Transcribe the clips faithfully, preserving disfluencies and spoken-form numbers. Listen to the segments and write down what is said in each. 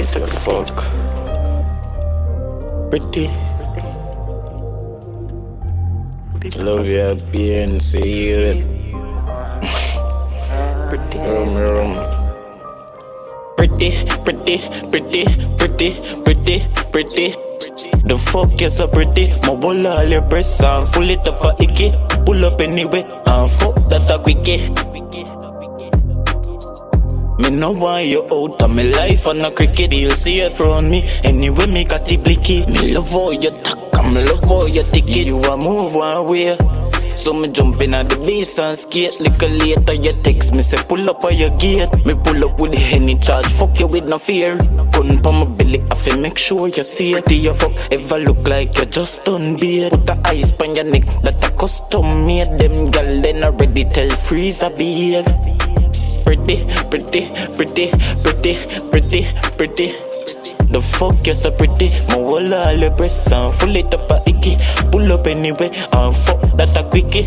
say fuck. Pretty. Love your appearance, hear it. Pretty. Rum, rum. Pretty, pretty, pretty, pretty, pretty, pretty. The fuck you so pretty? My wall all your breasts and full it up a icky. Pull up anyway and fuck that a quickie. Me no want you out of my life on a cricket. You'll see it from me anyway. Me got the blicky. Me love how you talk, me love how you take it. You a move one way, so me jump in at the base and skate. Little later you text me say pull up on your gate. Me pull up with any charge, fuck you with no fear. Gun pa my belly, I feel make sure you see it. Do you fuck ever look like you just done beard? Put the ice on your neck that a custom made. Them gal then already tell freeze I behave. Pretty, pretty, pretty, pretty, pretty, pretty. The fuck you so pretty? My wall all your breasts and full it up a icky. Pull up anyway and fuck that a quickie.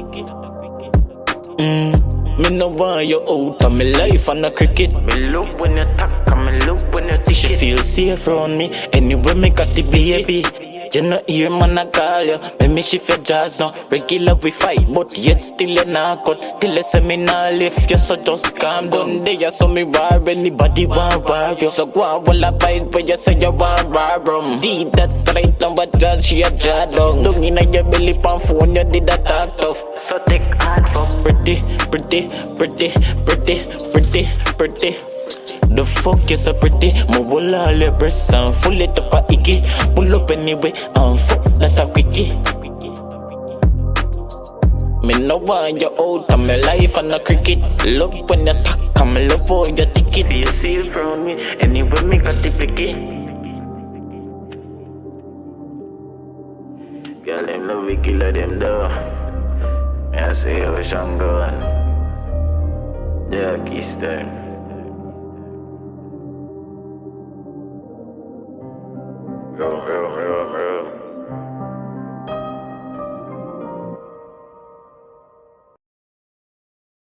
Mm. Me no want you out of my life on a cricket. Me love when you talk and me love when you think. She feel safe around me anyway me got the baby. You know hear man I call you. Me me shift your jaws now. Regular we fight, but yet still you not cut. Till you say me nah lift you, so just calm down. There you so me war, anybody want war you. So go on while I fight when you say you want war rum. Did that right now but just she a jaw down. Don't inna your belly pan phone, you did that talk tough. So take hard from pretty, pretty, pretty, pretty, pretty, pretty. The fuck you so pretty? My wall all your breasts and full it up a icky. Pull up anyway and fuck that a quickie. Me no want you out of my life on a cricket. Love when you talk and me love how you take it. Feel safe around me anyway me got the blicky. Girl them love we kill them though. I say ocean gone. Yeah, kiss them.